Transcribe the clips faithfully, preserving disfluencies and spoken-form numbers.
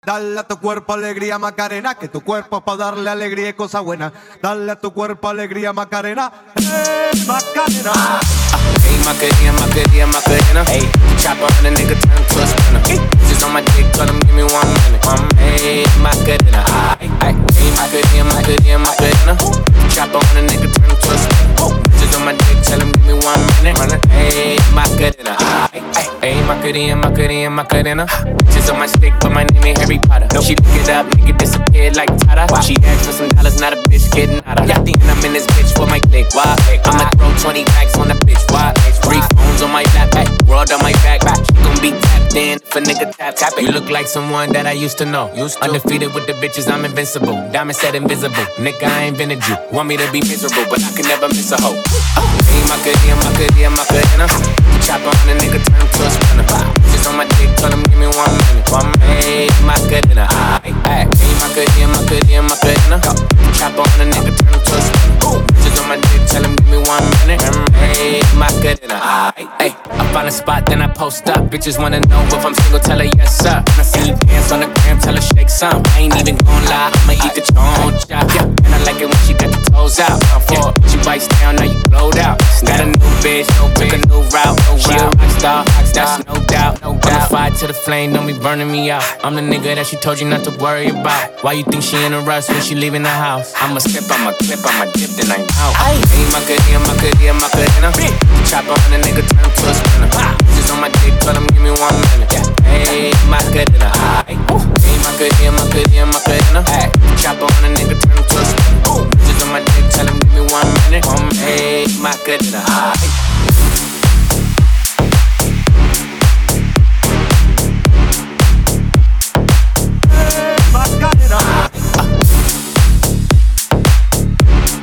Dale a tu cuerpo alegría, Macarena, que tu cuerpo es para darle alegría y cosas buenas. Dale a tu cuerpo alegría, Macarena, hey, Macarena. Hey, Macarena, Macarena, Macarena. Hey, chopper on a nigga, turn him to a sprinter. Hey, just on my dick, tell him give me one minute. Um, hey, Macarena. Hey, hey, Macarena, Macarena, Macarena. Chopper on a nigga, turn him to a sprinter. Just on my dick, tell him give me one minute. Hey, Macarena. Hey, Macarena, Macarena, Macarena. Just on my stick, but my name ain't Harry Potter. No, she pick it up, nigga disappeared like Tata. She asked for some dollars, not a bitch getting out of. Y'all thinking I'm in this bitch for my click, why? I'ma throw twenty racks on the bitch, why? Three phones on my lap, ay, world on my back. She gon' be tapped in if a nigga tap, tap it. You look like someone that I used to know. Used to. Undefeated with the bitches, I'm invincible. Diamond said invisible, nigga, I ain't been a Jew. Want me to be miserable, but I can never miss a hoe. Hey, Macarena, Macarena, Macarena. Chopper on a nigga, turn him to a sprinter. Just on my dick, tell him give me one minute. One minute. Hey, Macarena, ay, ay. Hey, Macarena, Macarena, Macarena. Chopper on a nigga, turn him to a sprinter. Just on my dick, tell him give me one minute. Hey, Macarena, ay, ay. I find a spot, then I post up. Bitches wanna know if I'm single, tell her yes, sir. When I see you dance on the gram, tell her shake some. I ain't even gon' lie, I'ma eat the choncha. Yeah, and I like it when she got the toes out. Yeah, she bites down, now you glowed out. Got a new bitch, took a new route. She a rockstar, that's no doubt. I'm the fire to the flame, don't be burning me out. I'm the nigga that she told you not to worry about. Why you think she in a rush when she leaving the house? I'ma step, I'ma clip, I'ma dip, then I'm out. Hey, Macarena, Macarena, Macarena. Chopper on a nigga, turn him to a sprinter. Just on my dick, tell him give me one minute. Hey, Macarena. Hey, Macarena, Macarena, Macarena. Chopper on a nigga, turn him to a sprinter. Just on my dick, tell him give me one minute. Hey, Macarena.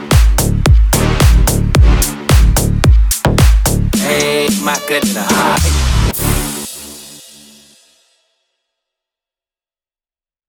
Macarena.